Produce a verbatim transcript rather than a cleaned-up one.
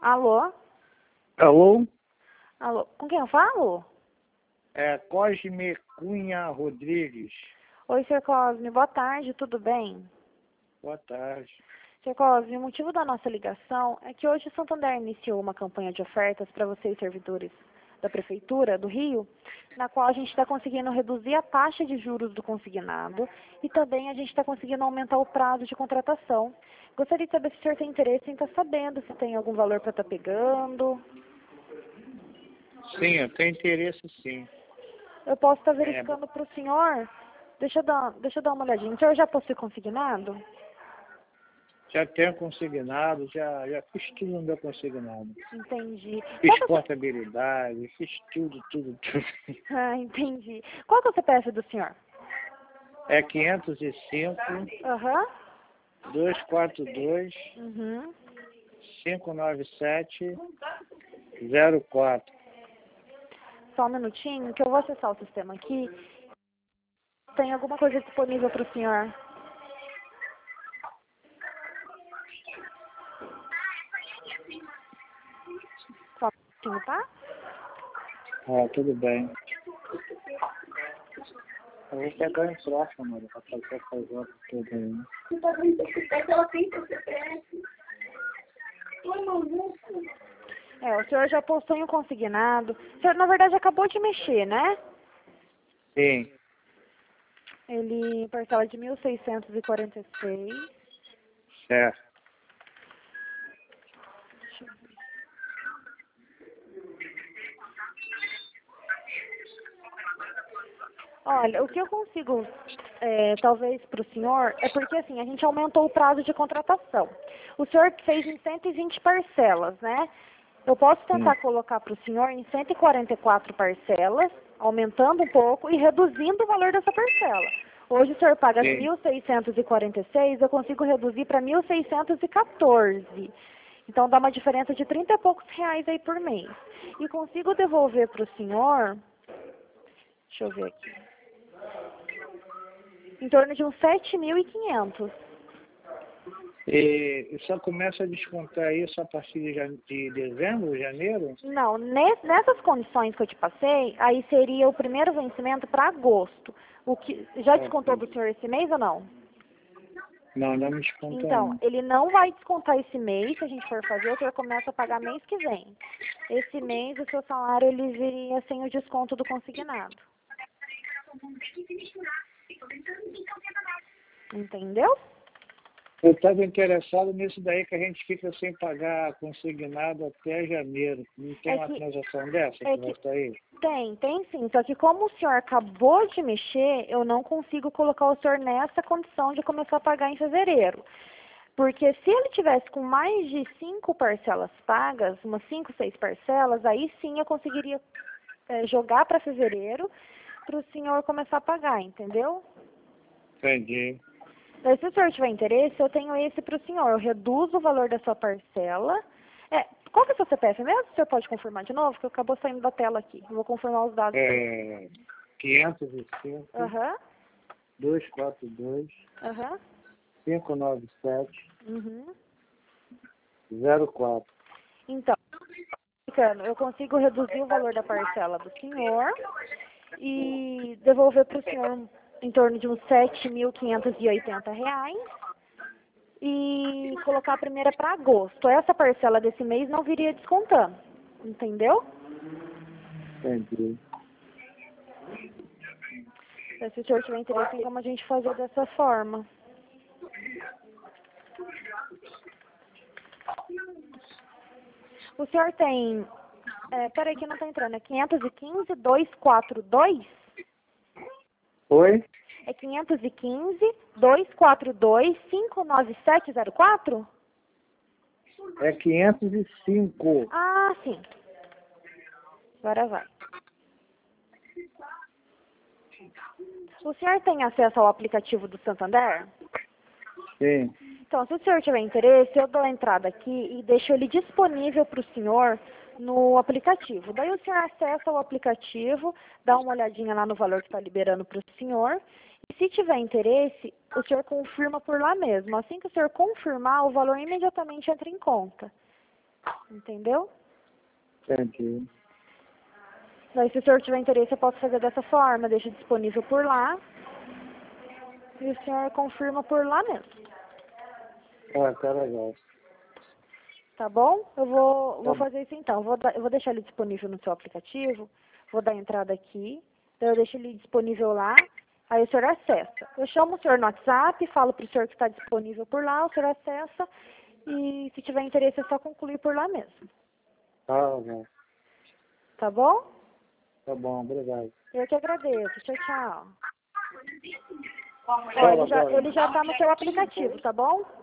Alô? Alô? Alô? Com quem eu falo? É Cosme Cunha Rodrigues. Oi, senhor Cosme. Boa tarde, tudo bem? Boa tarde. senhor Cosme, o motivo da nossa ligação é que hoje o Santander iniciou uma campanha de ofertas para vocês, servidores da Prefeitura do Rio, na qual a gente está conseguindo reduzir a taxa de juros do consignado e também a gente está conseguindo aumentar o prazo de contratação. Gostaria de saber se o senhor tem interesse em estar sabendo se tem algum valor para estar pegando. Sim, eu tenho interesse sim. Eu posso estar verificando é. para o senhor? Deixa eu, dar, deixa eu dar uma olhadinha. O senhor já possui consignado? Já tenho consignado, já, já fiz tudo no meu consignado. Entendi. Fiz Qual portabilidade, fiz tudo, tudo, tudo. Ah, entendi. Qual que é o C P F do senhor? É quinhentos e cinco, Aham. duzentos e quarenta e dois, Uhum. quinhentos e noventa e sete, zero quatro. Só um minutinho, que eu vou acessar o sistema aqui. Tem alguma coisa disponível para o senhor? Só um minutinho, tá? Ah, tudo bem. Eu vou pegar em próximo, mano, pra fazer essa coisa tudo aí. Você tá vendo o C P F? Ela tem seu C P F. Oi, maluco. É, o senhor já postou em um consignado. O senhor, na verdade, acabou de mexer, né? Sim. Ele parcela de mil seiscentos e quarenta e seis. Certo. Deixa eu ver. Olha, o que eu consigo, é, talvez, para o senhor, é porque, assim, a gente aumentou o prazo de contratação. O senhor fez em cento e vinte parcelas, né? Eu posso tentar Sim. colocar para o senhor em cento e quarenta e quatro parcelas, aumentando um pouco e reduzindo o valor dessa parcela. Hoje o senhor paga Sim. mil seiscentos e quarenta e seis, eu consigo reduzir para mil seiscentos e quatorze. Então dá uma diferença de trinta e poucos reais aí por mês. E consigo devolver para o senhor, deixa eu ver aqui, em torno de uns sete mil e quinhentos. E só começa a descontar isso a partir de, jane- de dezembro, janeiro? Não, ne- nessas condições que eu te passei, aí seria o primeiro vencimento para agosto. O que já descontou do senhor esse mês ou não? Não, não me descontou Então, não. ele não vai descontar esse mês, se a gente for fazer, o senhor começa a pagar mês que vem. Esse mês o seu salário ele viria sem o desconto do consignado. Entendeu? Eu estava interessado nisso daí que a gente fica sem pagar consignado até janeiro. Não tem É uma que- transação dessa é que vai que- sair? Tem, tem sim. Só que como o senhor acabou de mexer, eu não consigo colocar o senhor nessa condição de começar a pagar em fevereiro. Porque se ele tivesse com mais de cinco parcelas pagas, umas cinco, seis parcelas, aí sim eu conseguiria eh, jogar para fevereiro para o senhor começar a pagar, entendeu? Entendi. Daí, se o senhor tiver interesse, eu tenho esse para o senhor. Eu reduzo o valor da sua parcela. É, qual que é o seu C P F mesmo? O senhor pode confirmar de novo? Que acabou saindo da tela aqui. Eu vou confirmar os dados. É, quinhentos e cinco, Aham, duzentos e quarenta e dois, aham, quinhentos e noventa e sete, uhum. zero quatro. Então, explicando, eu consigo reduzir o valor da parcela do senhor e devolver para o senhor em torno de uns sete mil quinhentos e oitenta reais e colocar a primeira para agosto. Essa parcela desse mês não viria descontando, entendeu? Entendi. Se o senhor tiver interesse em como a gente fazer dessa forma. O senhor tem... É, peraí que não está entrando. É quinhentos e quinze, duzentos e quarenta e dois? Oi? É quinhentos e quinze, duzentos e quarenta e dois, cinco nove sete zero quatro? É quinhentos e cinco. Ah, sim. Agora vai. O senhor tem acesso ao aplicativo do Santander? Sim. Então, se o senhor tiver interesse, eu dou a entrada aqui e deixo ele disponível para o senhor no aplicativo. Daí o senhor acessa o aplicativo, dá uma olhadinha lá no valor que está liberando para o senhor. E se tiver interesse, o senhor confirma por lá mesmo. Assim que o senhor confirmar, o valor imediatamente entra em conta. Entendeu? Entendi. Daí, se o senhor tiver interesse, eu posso fazer dessa forma, deixo disponível por lá. E o senhor confirma por lá mesmo. Ah, tá legal. Tá bom? Eu vou, vou Tá. fazer isso então. Eu vou, dar- eu vou deixar ele disponível no seu aplicativo. Vou dar entrada aqui. Então, eu deixo ele disponível lá. Aí o senhor acessa. Eu chamo o senhor no WhatsApp, falo para o senhor que está disponível por lá, o senhor acessa. E se tiver interesse, é só concluir por lá mesmo. Tá legal. Tá bom? Tá bom, obrigado. Eu que agradeço. Tchau, tchau. Ó, Fala, ele já, fala. ele já tá no seu aplicativo, tá bom?